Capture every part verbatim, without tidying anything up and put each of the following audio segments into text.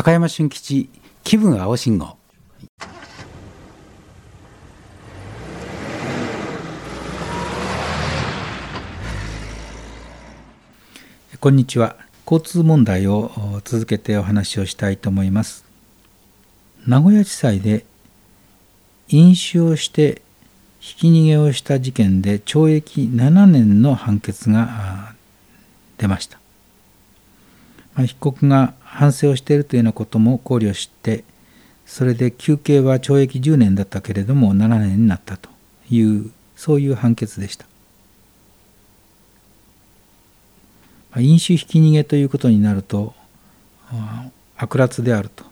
高山俊吉気分青信号。こんにちは。交通問題を続けてお話をしたいと思います。名古屋地裁で飲酒をしてひき逃げをした事件で懲役ななねんの判決が出ました。まあ、被告が反省をしているというようなことも考慮して、それで求刑は懲役じゅうねんだったけれどもななねんになったという、そういう判決でした。まあ、飲酒ひき逃げということになると悪辣であると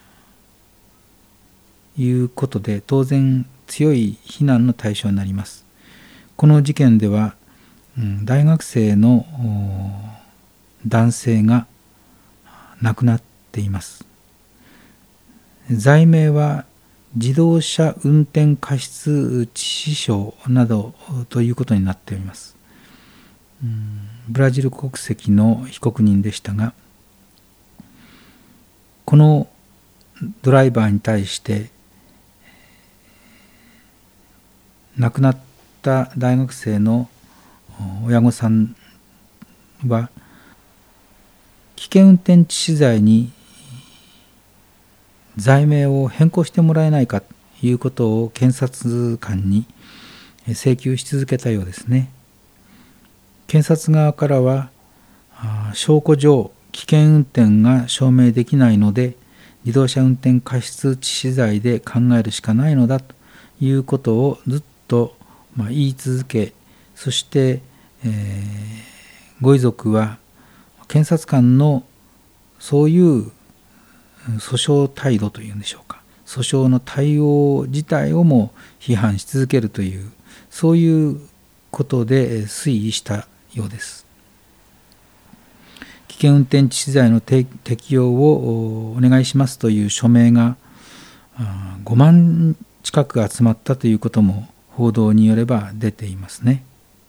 いうことで、当然強い非難の対象になります。この事件では、うん、大学生の男性が亡くなっています。罪名は自動車運転過失致死傷などということになっております。うん、ブラジル国籍の被告人でしたが、このドライバーに対して亡くなった大学生の親御さんは危険運転致死罪に罪名を変更してもらえないかということを検察官に請求し続けたようですね。検察側からは、証拠上危険運転が証明できないので自動車運転過失致死罪で考えるしかないのだということをずっと言い続け、そして、えー、ご遺族は検察官のそういう訴訟態度というんでしょうか、訴訟の対応自体をも批判し続けるという、そういうことで推移したようです。危険運転致死罪の適用をお願いしますという署名がごまん近く集まったということも報道によれば出ていますね。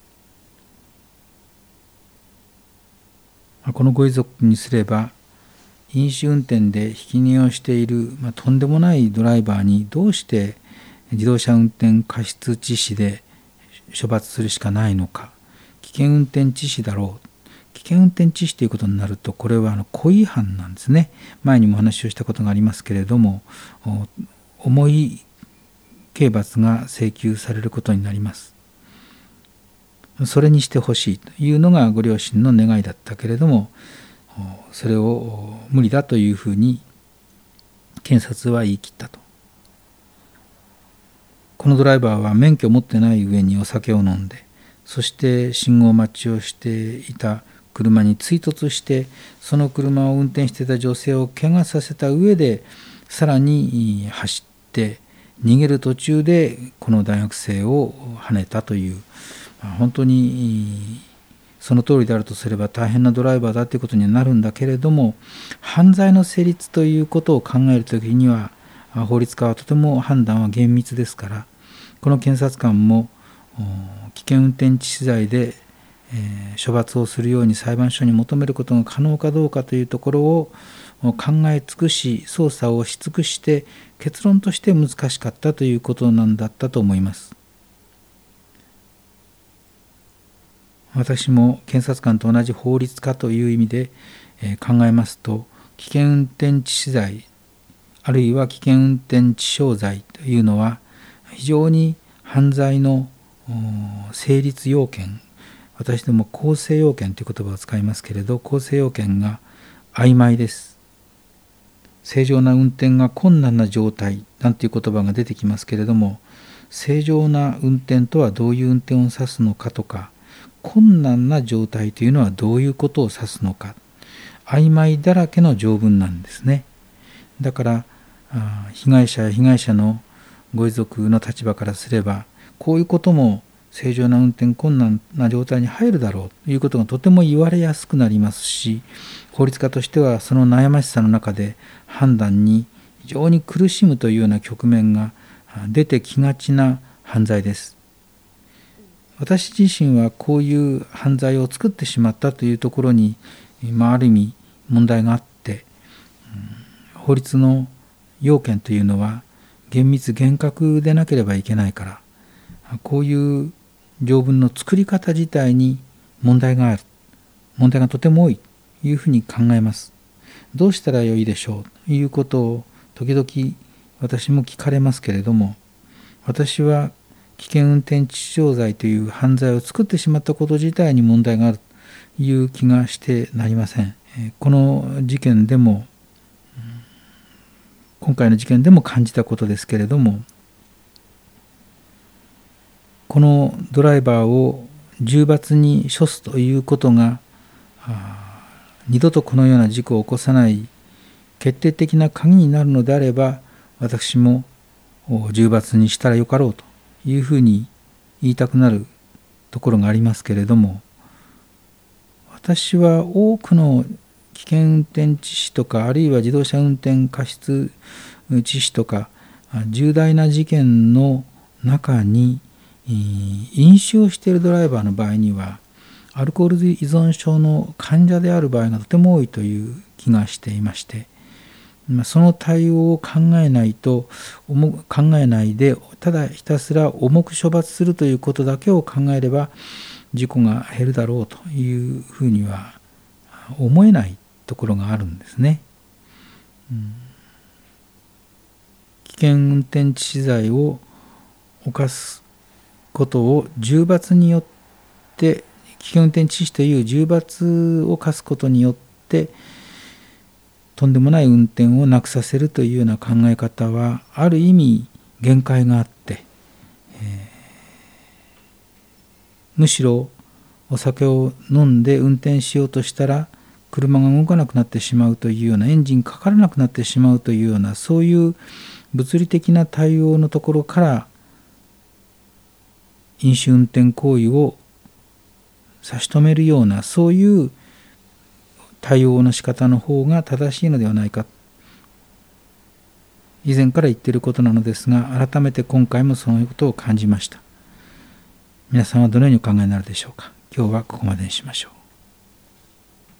このご遺族にすれば、飲酒運転でひき逃げをしている、まあ、とんでもないドライバーにどうして自動車運転過失致死で処罰するしかないのか。危険運転致死だろう。危険運転致死ということになると、これはあの故意犯なんですね。前にもお話をしたことがありますけれども、重い刑罰が請求されることになります。それにしてほしいというのがご両親の願いだったけれども、それを無理だというふうに検察は言い切ったと。このドライバーは免許を持ってない上にお酒を飲んで、そして信号待ちをしていた車に追突して、その車を運転していた女性を怪我させた上で、さらに走って逃げる途中でこの大学生をはねたという、本当にその通りであるとすれば大変なドライバーだということにはなるんだけれども、犯罪の成立ということを考えるときには法律家はとても判断は厳密ですから、この検察官も危険運転致死罪で、えー、処罰をするように裁判所に求めることが可能かどうかというところを考え尽くし、捜査をし尽くして、結論として難しかったということなんだったと思います。私も検察官と同じ法律家という意味で、えー、考えますと、危険運転致死罪あるいは危険運転致傷罪というのは非常に犯罪の成立要件、私ども構成要件という言葉を使いますけれど、構成要件が曖昧です。正常な運転が困難な状態なんていう言葉が出てきますけれども、正常な運転とはどういう運転を指すのかとか、困難な状態というのはどういうことを指すのか、曖昧だらけの条文なんですね。だから被害者や被害者のご遺族の立場からすれば、こういうことも正常な運転困難な状態に入るだろうということがとても言われやすくなりますし、法律家としてはその悩ましさの中で判断に非常に苦しむというような局面が出てきがちな犯罪です。私自身はこういう犯罪を作ってしまったというところに、まあ、ある意味問題があって、うん、 法律の要件というのは厳密厳格でなければいけないから、こういう条文の作り方自体に問題がある、問題がとても多いというふうに考えます。どうしたらよいでしょうということを時々私も聞かれますけれども、私は危険運転致死傷罪という犯罪を作ってしまったこと自体に問題があるという気がしてなりません。この事件でも、今回の事件でも感じたことですけれども、このドライバーを重罰に処すということが二度とこのような事故を起こさない決定的な鍵になるのであれば、私も重罰にしたらよかろうというふうに言いたくなるところがありますけれども、私は多くの危険運転致死とか、あるいは自動車運転過失致死とか重大な事件の中に飲酒をしているドライバーの場合にはアルコール依存症の患者である場合がとても多いという気がしていまして、その対応を考えないと考えないでただひたすら重く処罰するということだけを考えれば事故が減るだろうというふうには思えないところがあるんですね。うん、危険運転致死罪を犯すことを重罰によって、危険運転致死という重罰を課すことによってとんでもない運転をなくさせるというような考え方はある意味限界があって、えー、むしろお酒を飲んで運転しようとしたら車が動かなくなってしまうというような、エンジンかからなくなってしまうというような、そういう物理的な対応のところから飲酒運転行為を差し止めるような、そういう対応の仕方の方が正しいのではないか、以前から言っていることなのですが、改めて今回もそういうことを感じました。皆さんはどのようにお考えになるでしょうか。今日はここまでにしましょう。